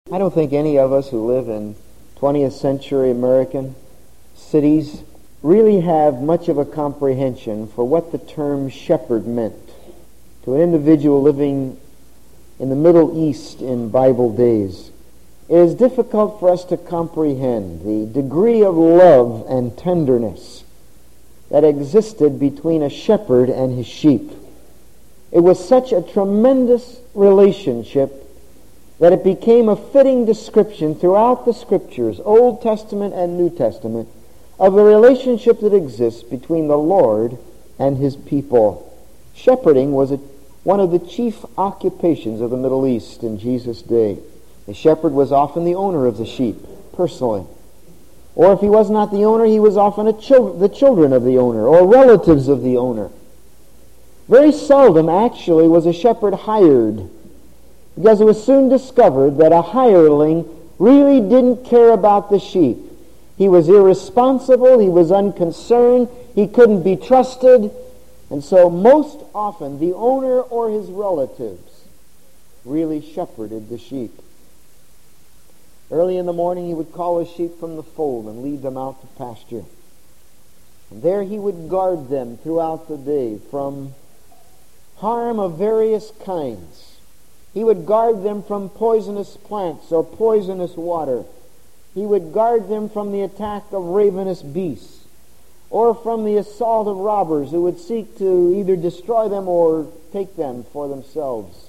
I don't think any of us who live in 20th century American cities really have much of a comprehension for what the term shepherd meant to an individual living in the Middle East in Bible days. It is difficult for us to comprehend the degree of love and tenderness that existed between a shepherd and his sheep. It was such a tremendous relationship that it became a fitting description throughout the Scriptures, Old Testament and New Testament, of the relationship that exists between the Lord and His people. Shepherding was one of the chief occupations of the Middle East in Jesus' day. The shepherd was often the owner of the sheep, personally. Or if he was not the owner, he was often the children of the owner, or relatives of the owner. Very seldom, actually, was a shepherd hired, because it was soon discovered that a hireling really didn't care about the sheep. He was irresponsible, he was unconcerned, he couldn't be trusted, and so most often the owner or his relatives really shepherded the sheep. Early in the morning he would call his sheep from the fold and lead them out to pasture. And there he would guard them throughout the day from harm of various kinds. He would guard them from poisonous plants or poisonous water. He would guard them from the attack of ravenous beasts or from the assault of robbers who would seek to either destroy them or take them for themselves.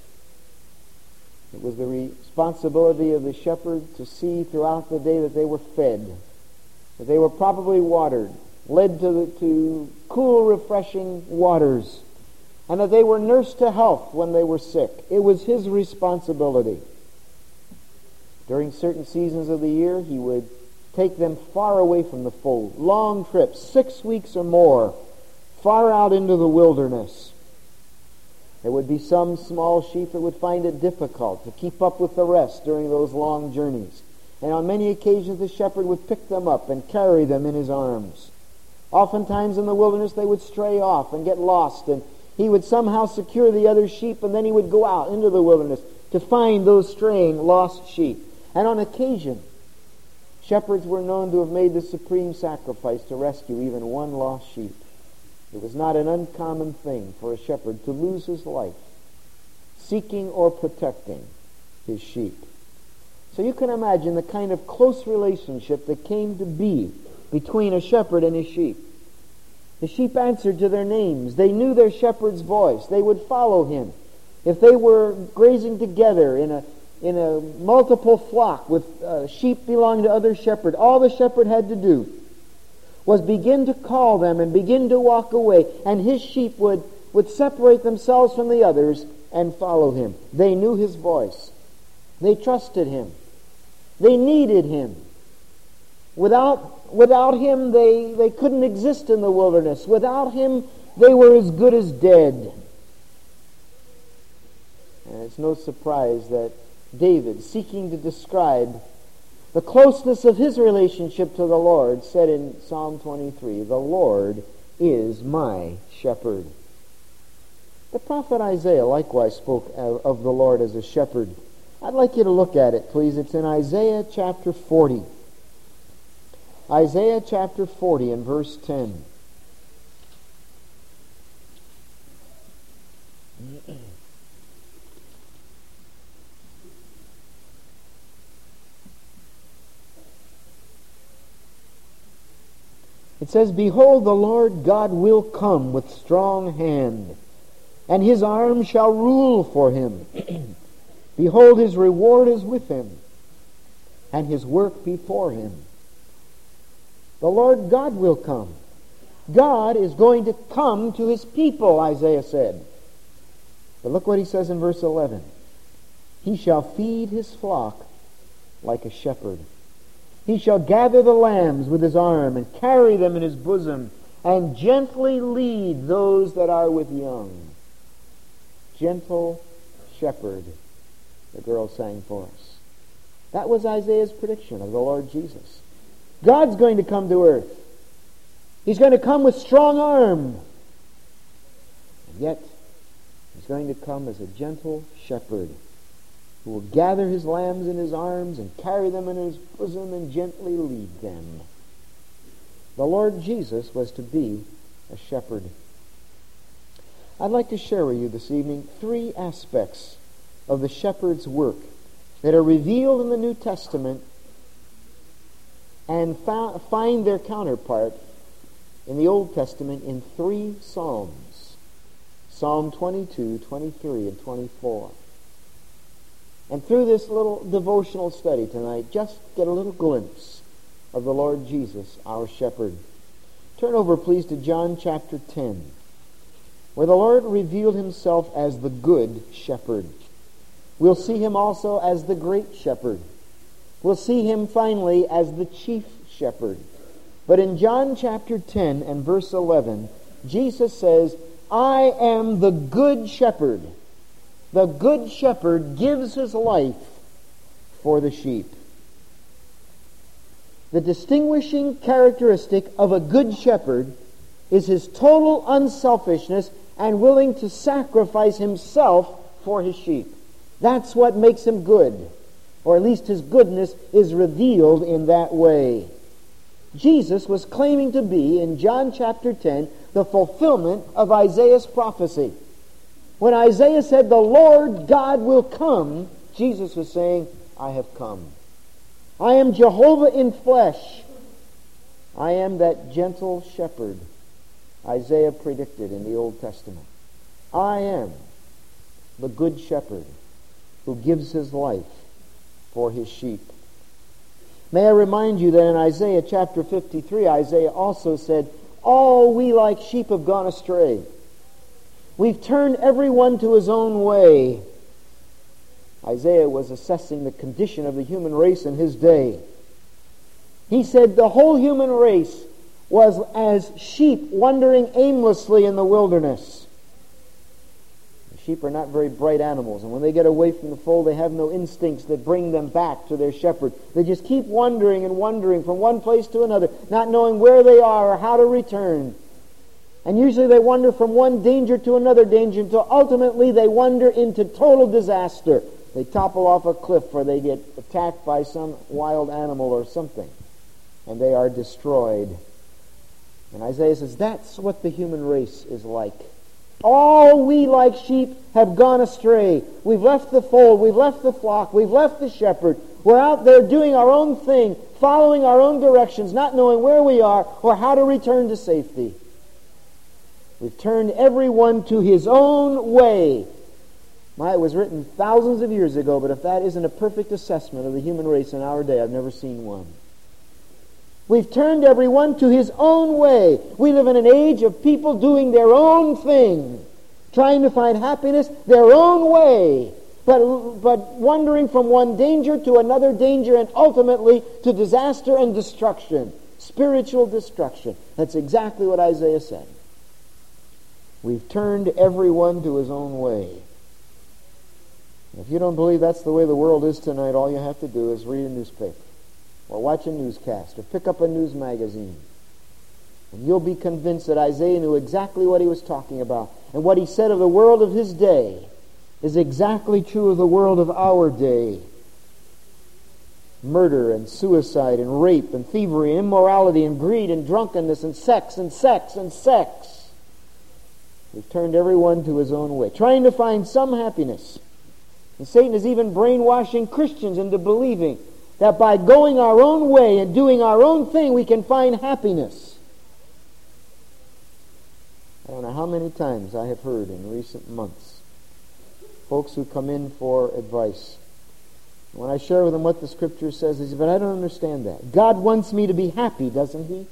It was the responsibility of the shepherd to see throughout the day that they were fed, that they were properly watered, led to cool, refreshing waters, and that they were nursed to health when they were sick. It was his responsibility. During certain seasons of the year, he would take them far away from the fold, long trips, 6 weeks or more, far out into the wilderness. There would be some small sheep that would find it difficult to keep up with the rest during those long journeys. And on many occasions the shepherd would pick them up and carry them in his arms. Oftentimes in the wilderness they would stray off and get lost, and he would somehow secure the other sheep, and then he would go out into the wilderness to find those straying, lost sheep. And on occasion, shepherds were known to have made the supreme sacrifice to rescue even one lost sheep. It was not an uncommon thing for a shepherd to lose his life seeking or protecting his sheep. So you can imagine the kind of close relationship that came to be between a shepherd and his sheep. The sheep answered to their names. They knew their shepherd's voice. They would follow him. If they were grazing together in a multiple flock with sheep belonging to other shepherd, all the shepherd had to do was begin to call them and begin to walk away, and his sheep would separate themselves from the others and follow him. They knew his voice. They trusted him. They needed him. Without him, they couldn't exist in the wilderness. Without him, they were as good as dead. And it's no surprise that David, seeking to describe the closeness of his relationship to the Lord, said in Psalm 23, "The Lord is my shepherd." The prophet Isaiah likewise spoke of the Lord as a shepherd. I'd like you to look at it, please. It's in Isaiah chapter 40. Isaiah chapter 40 and verse 10. It says, "Behold, the Lord God will come with strong hand, and his arm shall rule for him. Behold, his reward is with him, and his work before him." The Lord God will come. God is going to come to his people, Isaiah said. But look what he says in verse 11. "He shall feed his flock like a shepherd. He shall gather the lambs with his arm and carry them in his bosom and gently lead those that are with young." Gentle shepherd, the girl sang for us. That was Isaiah's prediction of the Lord Jesus. God's going to come to earth. He's going to come with strong arm. And yet, he's going to come as a gentle shepherd. who will gather his lambs in his arms and carry them in his bosom and gently lead them. The Lord Jesus was to be a shepherd. I'd like to share with you this evening 3 aspects of the shepherd's work that are revealed in the New Testament and find their counterpart in the Old Testament in 3 Psalms. Psalm 22, 23, and 24. And through this little devotional study tonight, just get a little glimpse of the Lord Jesus, our shepherd. Turn over, please, to John chapter 10, where the Lord revealed himself as the good shepherd. We'll see him also as the great shepherd. We'll see him finally as the chief shepherd. But in John chapter 10 and verse 11, Jesus says, I am the good shepherd. The good shepherd gives his life for the sheep. The distinguishing characteristic of a good shepherd is his total unselfishness and willing to sacrifice himself for his sheep. That's what makes him good, or at least his goodness is revealed in that way. Jesus was claiming to be, in John chapter 10, the fulfillment of Isaiah's prophecy. When Isaiah said, the Lord God will come, Jesus was saying, I have come. I am Jehovah in flesh. I am that gentle shepherd Isaiah predicted in the Old Testament. I am the good shepherd who gives his life for his sheep. May I remind you that in Isaiah chapter 53, Isaiah also said, all we like sheep have gone astray. We've turned everyone to his own way. Isaiah was assessing the condition of the human race in his day. He said the whole human race was as sheep wandering aimlessly in the wilderness. The sheep are not very bright animals, and when they get away from the fold, they have no instincts that bring them back to their shepherd. They just keep wandering and wandering from one place to another, not knowing where they are or how to return. And usually they wander from one danger to another danger until ultimately they wander into total disaster. They topple off a cliff or they get attacked by some wild animal or something, and they are destroyed. And Isaiah says that's what the human race is like. All we like sheep have gone astray. We've left the fold, we've left the flock, we've left the shepherd. We're out there doing our own thing, following our own directions, not knowing where we are or how to return to safety. We've turned everyone to his own way. It was written thousands of years ago, but if that isn't a perfect assessment of the human race in our day, I've never seen one. We've turned everyone to his own way. We live in an age of people doing their own thing, trying to find happiness their own way, but wandering from one danger to another danger and ultimately to disaster and destruction, spiritual destruction. That's exactly what Isaiah said. We've turned everyone to his own way. If you don't believe that's the way the world is tonight, all you have to do is read a newspaper or watch a newscast or pick up a news magazine. And you'll be convinced that Isaiah knew exactly what he was talking about. And what he said of the world of his day is exactly true of the world of our day. Murder and suicide and rape and thievery and immorality and greed and drunkenness and sex and sex and sex. We've turned everyone to his own way, trying to find some happiness. And Satan is even brainwashing Christians into believing that by going our own way and doing our own thing, we can find happiness. I don't know how many times I have heard in recent months folks who come in for advice. When I share with them what the Scripture says, they say, but I don't understand that. God wants me to be happy, doesn't he?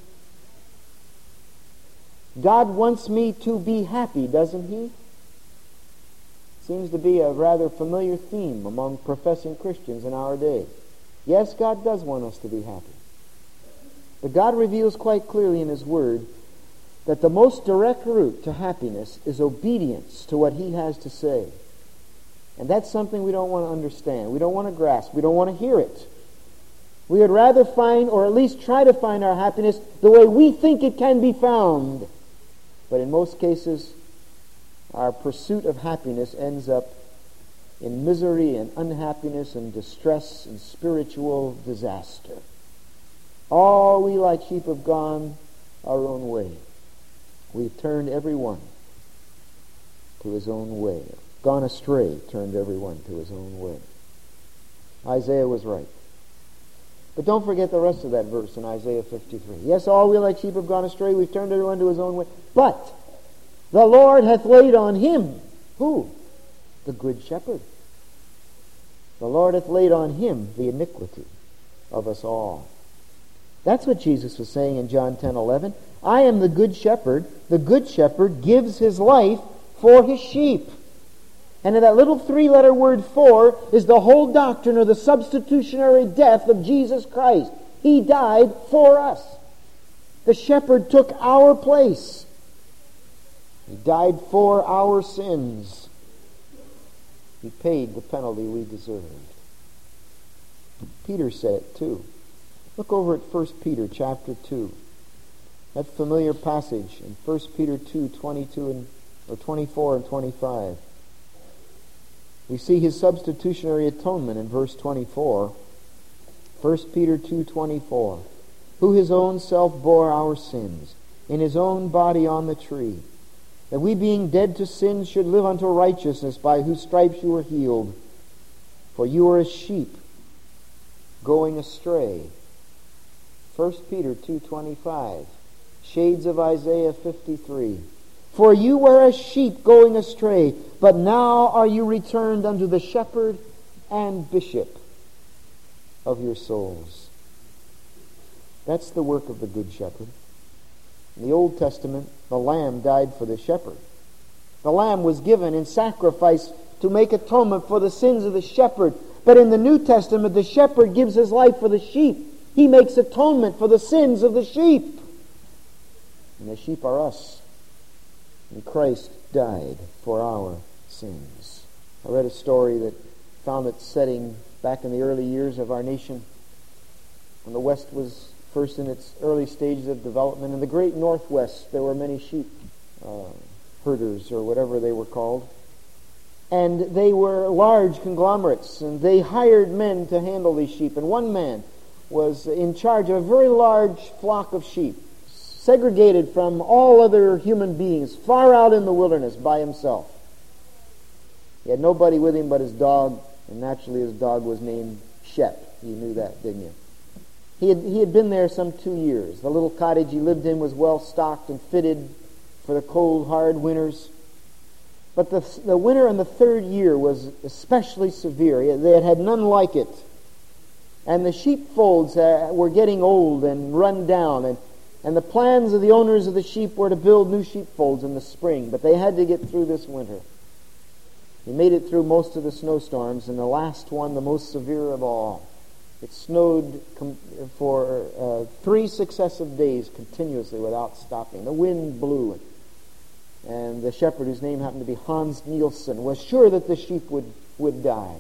God wants me to be happy, doesn't he? Seems to be a rather familiar theme among professing Christians in our day. Yes, God does want us to be happy. But God reveals quite clearly in his Word that the most direct route to happiness is obedience to what he has to say. And that's something we don't want to understand. We don't want to grasp. We don't want to hear it. We would rather find, or at least try to find our happiness the way we think it can be found. But in most cases, our pursuit of happiness ends up in misery and unhappiness and distress and spiritual disaster. All we like sheep have gone our own way. We've turned every one to his own way. Gone astray, turned every one to his own way. Isaiah was right. But don't forget the rest of that verse in Isaiah 53. Yes, all we like sheep have gone astray, we've turned everyone to his own way. But the Lord hath laid on him, who? The good shepherd. The Lord hath laid on him the iniquity of us all. That's what Jesus was saying in John 10:11. I am the good shepherd. The good shepherd gives his life for his sheep. And in that little three-letter word "for" is the whole doctrine of the substitutionary death of Jesus Christ. He died for us. The shepherd took our place. He died for our sins. He paid the penalty we deserved. Peter said it too. Look over at 1 Peter chapter 2. That familiar passage in 1 Peter 2, 24 and 25. We see his substitutionary atonement in verse 24. 1 Peter 2:24. Who his own self bore our sins in his own body on the tree, that we being dead to sin should live unto righteousness, by whose stripes you were healed. For you are as sheep going astray. 1 Peter 2:25. Shades of Isaiah 53. For you were as sheep going astray, but now are you returned unto the shepherd and bishop of your souls. That's the work of the good shepherd. In the Old Testament, the lamb died for the shepherd. The lamb was given in sacrifice to make atonement for the sins of the shepherd. But in the New Testament, the shepherd gives his life for the sheep. He makes atonement for the sins of the sheep. And the sheep are us. And Christ died for our sins. I read a story that found its setting back in the early years of our nation, when the West was first in its early stages of development. In the great Northwest, there were many sheep herders, or whatever they were called. And they were large conglomerates, and they hired men to handle these sheep. And one man was in charge of a very large flock of sheep, segregated from all other human beings, far out in the wilderness by himself. He had nobody with him but his dog, and naturally his dog was named Shep. You knew that, didn't you? He had been there some 2 years. The little cottage he lived in was well stocked and fitted for the cold, hard winters. But the winter in the third year was especially severe. They had had none like it. And the sheepfolds were getting old and run down, and the plans of the owners of the sheep were to build new sheepfolds in the spring, but they had to get through this winter. He made it through most of the snowstorms, and the last one, the most severe of all. It snowed for 3 successive days continuously without stopping. The wind blew, and the shepherd, whose name happened to be Hans Nielsen, was sure that the sheep would die.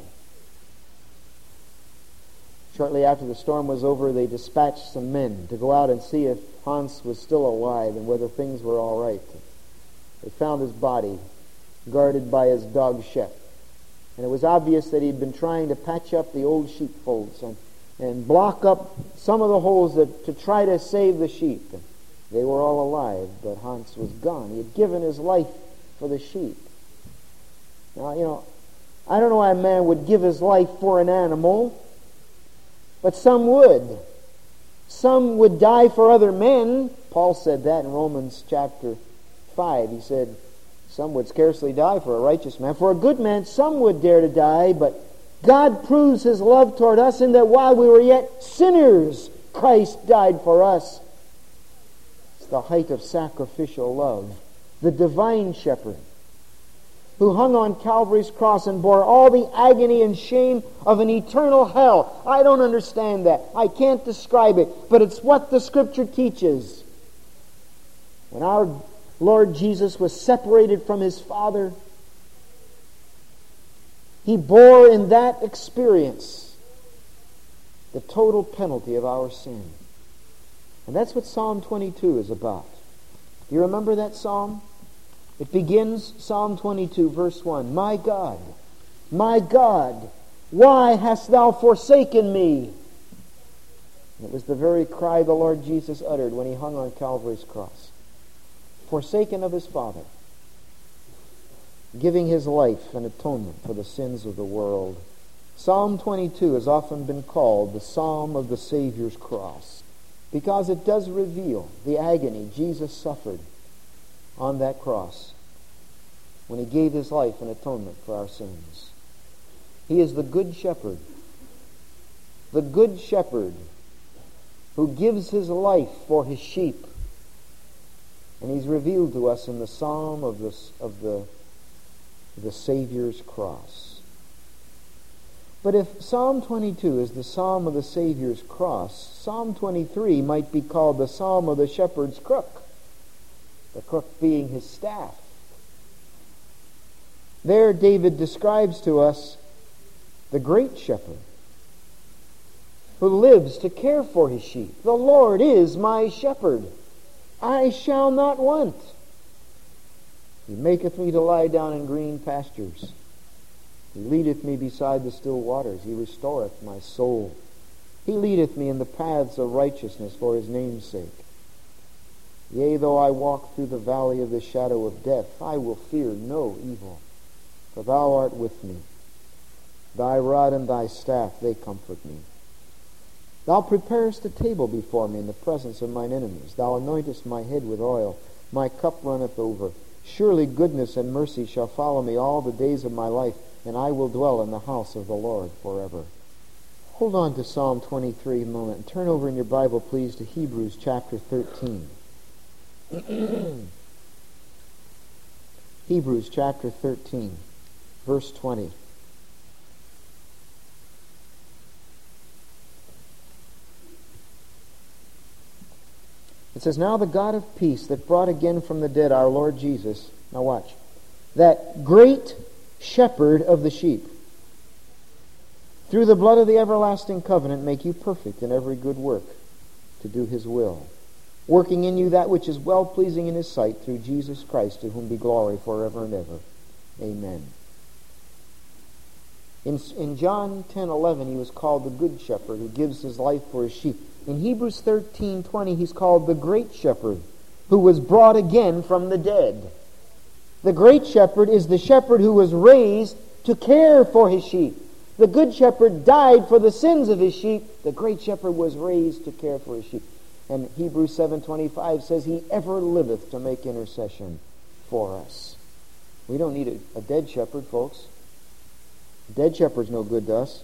Shortly after the storm was over, they dispatched some men to go out and see if Hans was still alive and whether things were all right. They found his body guarded by his dog Shep. And it was obvious that he'd been trying to patch up the old sheepfolds and block up some of the holes to try to save the sheep. And they were all alive, but Hans was gone. He had given his life for the sheep. Now, I don't know why a man would give his life for an animal, but some would. Some would die for other men. Paul said that in Romans chapter 5. He said, some would scarcely die for a righteous man. For a good man, some would dare to die, but God proves his love toward us in that while we were yet sinners, Christ died for us. It's the height of sacrificial love. The divine shepherd who hung on Calvary's cross and bore all the agony and shame of an eternal hell. I don't understand that. I can't describe it, but it's what the Scripture teaches. When our Lord Jesus was separated from his Father, he bore in that experience the total penalty of our sin. And that's what Psalm 22 is about. Do you remember that psalm? It begins, Psalm 22, verse 1. My God, God, why hast thou forsaken me?" And it was the very cry the Lord Jesus uttered when he hung on Calvary's cross. Forsaken of his Father, giving his life an atonement for the sins of the world. Psalm 22 has often been called the Psalm of the Savior's cross because it does reveal the agony Jesus suffered on that cross when he gave his life in atonement for our sins. He is the Good Shepherd who gives his life for his sheep. And he's revealed to us in the Psalm of the Savior's cross. But if Psalm 22 is the Psalm of the Savior's cross, Psalm 23 might be called the Psalm of the shepherd's crook, the crook being his staff. There David describes to us the great shepherd who lives to care for his sheep. "The Lord is my shepherd. I shall not want. He maketh me to lie down in green pastures. He leadeth me beside the still waters. He restoreth my soul. He leadeth me in the paths of righteousness for his name's sake. Yea, though I walk through the valley of the shadow of death, I will fear no evil, for thou art with me. Thy rod and thy staff, they comfort me. Thou preparest a table before me in the presence of mine enemies. Thou anointest my head with oil. My cup runneth over. Surely goodness and mercy shall follow me all the days of my life, and I will dwell in the house of the Lord forever." Hold on to Psalm 23 a moment and turn over in your Bible, please, to Hebrews chapter 13. Hebrews chapter 13, verse 20. It says, "Now the God of peace that brought again from the dead our Lord Jesus," now watch, "that great shepherd of the sheep, through the blood of the everlasting covenant make you perfect in every good work to do his will, working in you that which is well-pleasing in his sight through Jesus Christ, to whom be glory forever and ever. Amen." In John 10:11, he was called the Good Shepherd who gives his life for his sheep. In Hebrews 13:20, he's called the Great Shepherd who was brought again from the dead. The Great Shepherd is the shepherd who was raised to care for his sheep. The Good Shepherd died for the sins of his sheep. The Great Shepherd was raised to care for his sheep. And Hebrews 7:25 says, "He ever liveth to make intercession for us." We don't need a dead shepherd, folks. A dead shepherd's no good to us.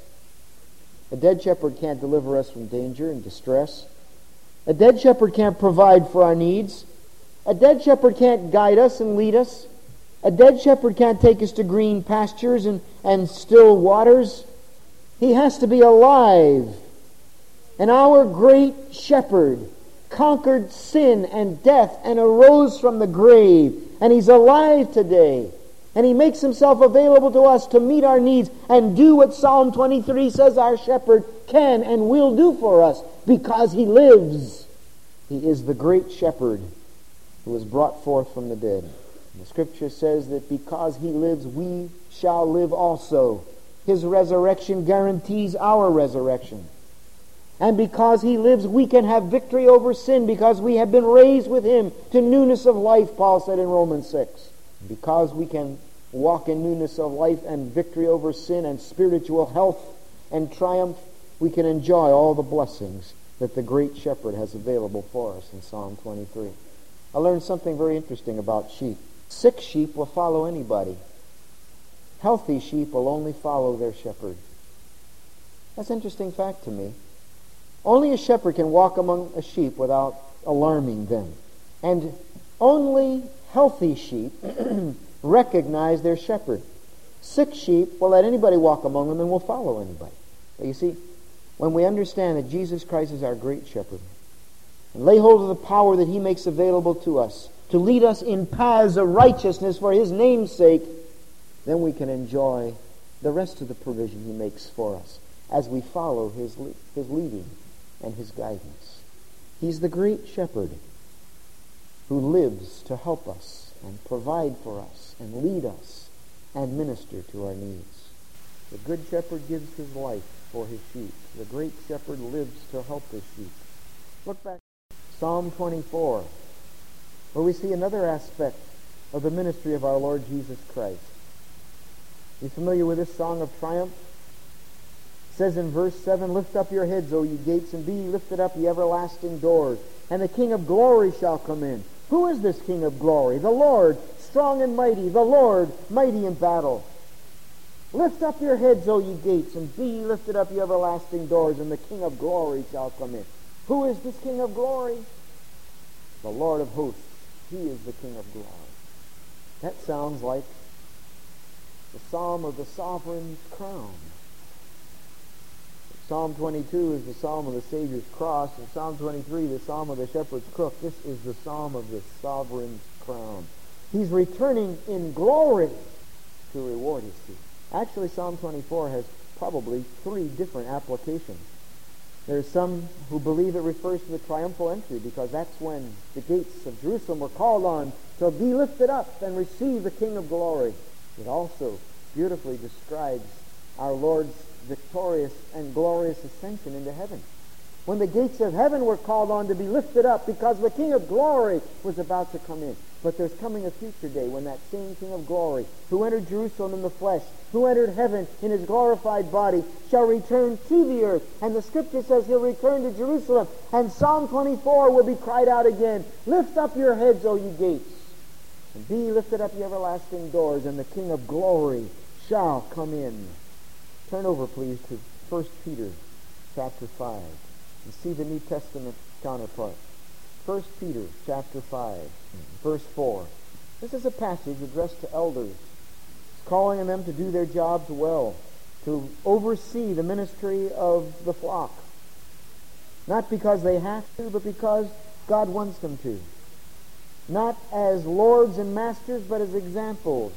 A dead shepherd can't deliver us from danger and distress. A dead shepherd can't provide for our needs. A dead shepherd can't guide us and lead us. A dead shepherd can't take us to green pastures and still waters. He has to be alive. And our great shepherd conquered sin and death and arose from the grave. And he's alive today. And he makes himself available to us to meet our needs and do what Psalm 23 says our shepherd can and will do for us because he lives. He is the great shepherd who was brought forth from the dead. And the scripture says that because he lives, we shall live also. His resurrection guarantees our resurrection. And because he lives, we can have victory over sin because we have been raised with him to newness of life, Paul said in Romans 6. Because we can walk in newness of life and victory over sin and spiritual health and triumph, we can enjoy all the blessings that the great shepherd has available for us in Psalm 23. I learned something very interesting about sheep. Sick sheep will follow anybody. Healthy sheep will only follow their shepherd. That's an interesting fact to me. Only a shepherd can walk among a sheep without alarming them. And only healthy sheep recognize their shepherd. Sick sheep will let anybody walk among them and will follow anybody. But you see, when we understand that Jesus Christ is our great shepherd and lay hold of the power that he makes available to us to lead us in paths of righteousness for his name's sake, then we can enjoy the rest of the provision he makes for us as we follow his leading and his guidance. He's the great shepherd who lives to help us and provide for us and lead us and minister to our needs. The good shepherd gives his life for his sheep. The great shepherd lives to help his sheep. Look back at Psalm 24, where we see another aspect of the ministry of our Lord Jesus Christ. You familiar with this song of triumph? It says in verse 7, "Lift up your heads, O ye gates, and be ye lifted up, ye everlasting doors, and the King of glory shall come in." Who is this King of glory? The Lord, strong and mighty, the Lord, mighty in battle. "Lift up your heads, O ye gates, and be ye lifted up, ye everlasting doors, and the King of glory shall come in." Who is this King of glory? The Lord of hosts. He is the King of glory. That sounds like the psalm of the sovereign's crown. Psalm 22 is the psalm of the Savior's cross, and Psalm 23 the psalm of the shepherd's crook. This is the psalm of the sovereign's crown. He's returning in glory to reward his sheep. Actually, Psalm 24 has probably 3 different applications. There's some who believe it refers to the triumphal entry, because that's when the gates of Jerusalem were called on to be lifted up and receive the King of glory. It also beautifully describes our Lord's victorious and glorious ascension into heaven, when the gates of heaven were called on to be lifted up because the King of glory was about to come in. But there's coming a future day when that same King of glory, who entered Jerusalem in the flesh, who entered heaven in his glorified body, shall return to the earth. And the Scripture says he'll return to Jerusalem. And Psalm 24 will be cried out again, "Lift up your heads, O ye gates, and be ye lifted up, ye everlasting doors, and the King of glory shall come in." Turn over, please, to 1 Peter chapter 5 and see the New Testament counterpart. 1 Peter chapter 5, verse 4. This is a passage addressed to elders. It's calling on them to do their jobs well, to oversee the ministry of the flock. Not because they have to, but because God wants them to. Not as lords and masters, but as examples.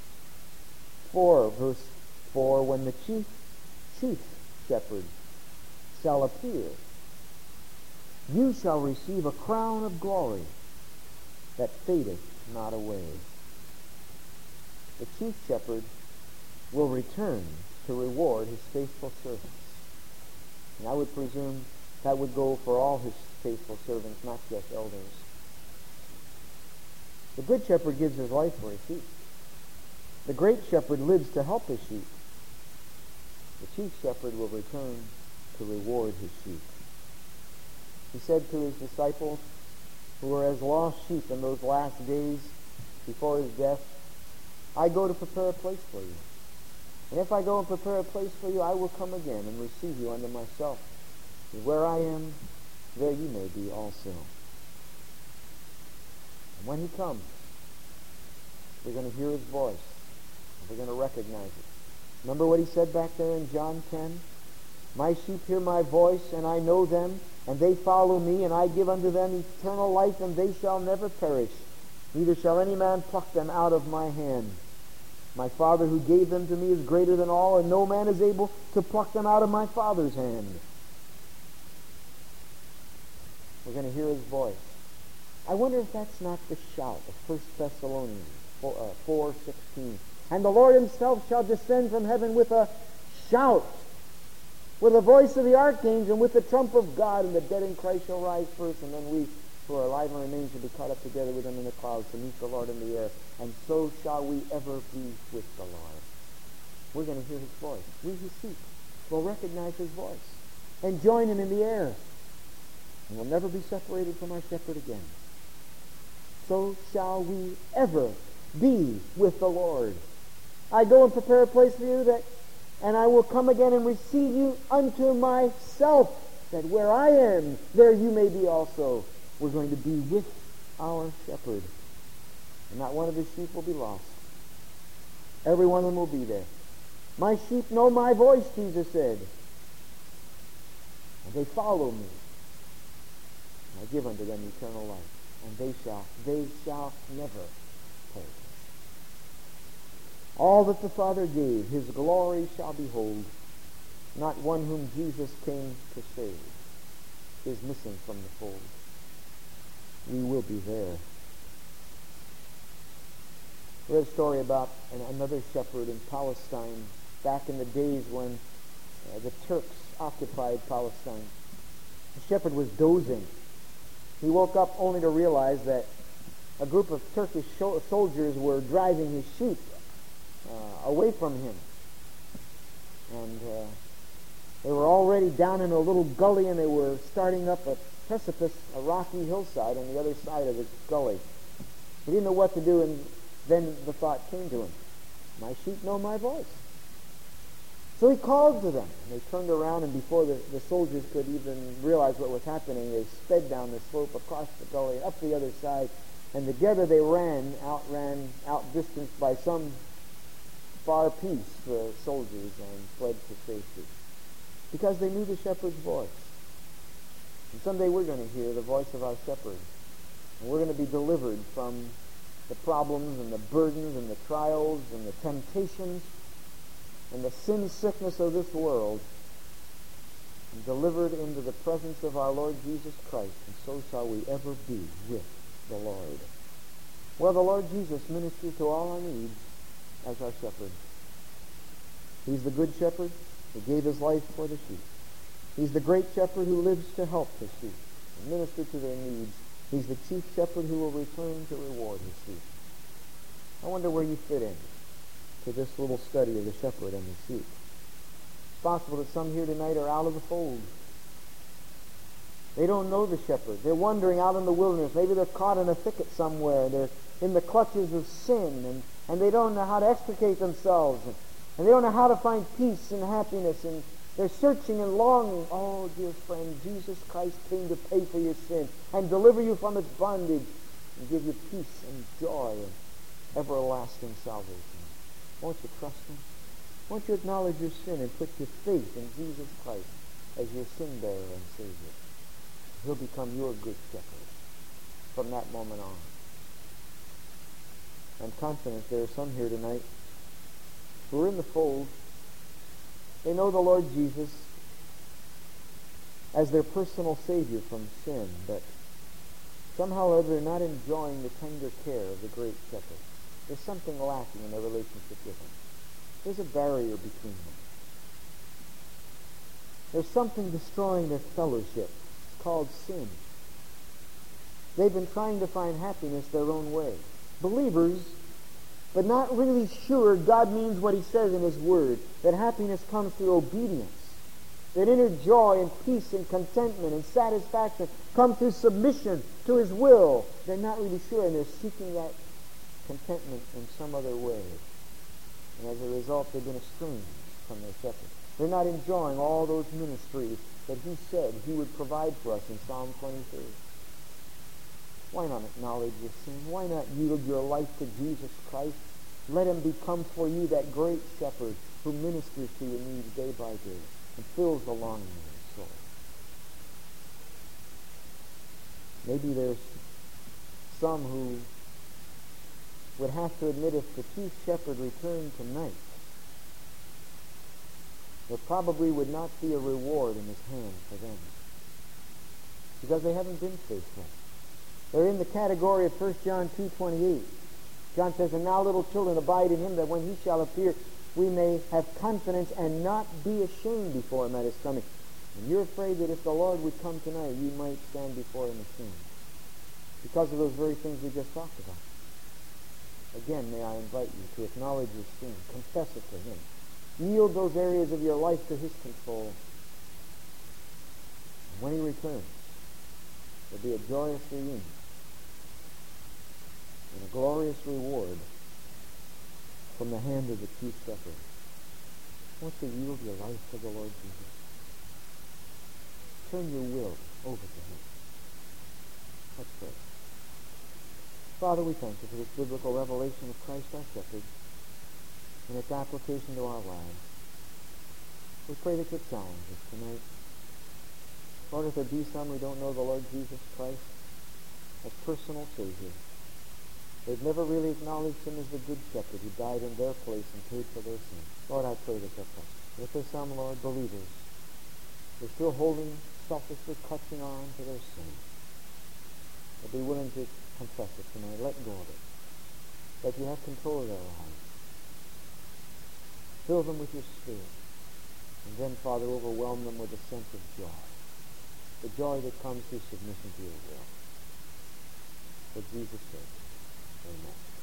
4, verse 4, "When the chief shepherd shall appear, you shall receive a crown of glory that fadeth not away." The chief shepherd will return to reward his faithful servants. And I would presume that would go for all his faithful servants, not just elders. The good shepherd gives his life for his sheep. The great shepherd lives to help his sheep. The chief shepherd will return to reward his sheep. He said to his disciples, who were as lost sheep in those last days before his death, "I go to prepare a place for you. And if I go and prepare a place for you, I will come again and receive you unto myself. And where I am, there you may be also." And when he comes, we're going to hear his voice. And we're going to recognize it. Remember what he said back there in John 10? "My sheep hear my voice, and I know them, and they follow me, and I give unto them eternal life, and they shall never perish. Neither shall any man pluck them out of my hand. My Father who gave them to me is greater than all, and no man is able to pluck them out of my Father's hand." We're going to hear his voice. I wonder if that's not the shout of 1 Thessalonians 4:16. "And the Lord himself shall descend from heaven with a shout, with the voice of the archangel, and with the trump of God, and the dead in Christ shall rise first, and then we who are alive and remain shall be caught up together with them in the clouds to meet the Lord in the air. And so shall we ever be with the Lord." We're going to hear his voice. We who seek will recognize his voice and join him in the air, and will never be separated from our shepherd again. So shall we ever be with the Lord. "I go and prepare a place for you, and I will come again and receive you unto myself, that where I am, there you may be also." We're going to be with our shepherd, and not one of his sheep will be lost. Every one of them will be there. "My sheep know my voice," Jesus said, "and they follow me. And I give unto them eternal life, and they shall never perish. All that the Father gave, his glory shall behold. Not one whom Jesus came to save is missing from the fold. We will be there." We read a story about another shepherd in Palestine back in the days when the Turks occupied Palestine. The shepherd was dozing. He woke up only to realize that a group of Turkish soldiers were driving his sheep away from him. And they were already down in a little gully, and they were starting up a precipice, a rocky hillside on the other side of the gully. He didn't know what to do, and then the thought came to him, my sheep know my voice. So he called to them, and they turned around, and before the soldiers could even realize what was happening, they sped down the slope across the gully, up the other side, and together they outdistanced by some far piece the soldiers, and fled to safety. Because they knew the shepherd's voice. And someday we're going to hear the voice of our shepherd. And we're going to be delivered from the problems and the burdens and the trials and the temptations and the sin sickness of this world, and delivered into the presence of our Lord Jesus Christ, and so shall we ever be with the Lord. Well, the Lord Jesus ministers to all our needs as our shepherd. He's the good shepherd who gave his life for the sheep. He's the great shepherd who lives to help the sheep and minister to their needs. He's the chief shepherd who will return to reward his sheep. I wonder where you fit in to this little study of the shepherd and the sheep. It's possible that some here tonight are out of the fold. They don't know the shepherd. They're wandering out in the wilderness. Maybe they're caught in a thicket somewhere. They're in the clutches of sin, and they don't know how to extricate themselves, and they don't know how to find peace and happiness, and they're searching and longing. Oh, dear friend, Jesus Christ came to pay for your sin and deliver you from its bondage and give you peace and joy and everlasting salvation. Won't you trust him? Won't you acknowledge your sin and put your faith in Jesus Christ as your sin bearer and Savior? He'll become your good shepherd from that moment on. I'm confident there are some here tonight who are in the fold. They know the Lord Jesus as their personal Savior from sin, but somehow or other they're not enjoying the tender care of the great shepherd. There's something lacking in their relationship with him. There's a barrier between them. There's something destroying their fellowship. It's called sin. They've been trying to find happiness their own way. Believers, but not really sure God means what he says in his word, that happiness comes through obedience, that inner joy and peace and contentment and satisfaction come through submission to his will. They're not really sure, and they're seeking that contentment in some other way. And as a result, they've been estranged from their shepherd. They're not enjoying all those ministries that he said he would provide for us in Psalm 23. Why not acknowledge your sin? Why not yield your life to Jesus Christ? Let him become for you that great shepherd who ministers to your needs day by day and fills the longing of your soul. Maybe there's some who would have to admit, if the chief shepherd returned tonight, there probably would not be a reward in his hand for them, because they haven't been faithful. They're in the category of 1 John 2:28. John says, "And now, little children, abide in him, that when he shall appear, we may have confidence and not be ashamed before him at his coming." And you're afraid that if the Lord would come tonight, you might stand before him ashamed, because of those very things we just talked about. Again, may I invite you to acknowledge your sin, confess it to him, yield those areas of your life to his control. And when he returns, there'll be a joyous reunion and a glorious reward from the hand of the chief shepherd. Won't you yield your life to the Lord Jesus? Turn your will over to him. Let's pray. Father, we thank you for this biblical revelation of Christ our shepherd and its application to our lives. We pray that you'll challenge us tonight. Lord, if there be some who don't know the Lord Jesus Christ as personal Savior, they've never really acknowledged him as the good shepherd who died in their place and paid for their sins. Lord, I pray that they'll come. If there's some, Lord, believers, they're still holding, selfishly clutching on to their sin, they'll be willing to confess it tonight. Let go of it. That you have control of their lives. Fill them with your Spirit. And then, Father, overwhelm them with a sense of joy. The joy that comes through submission to your will. For Jesus' sake, amen.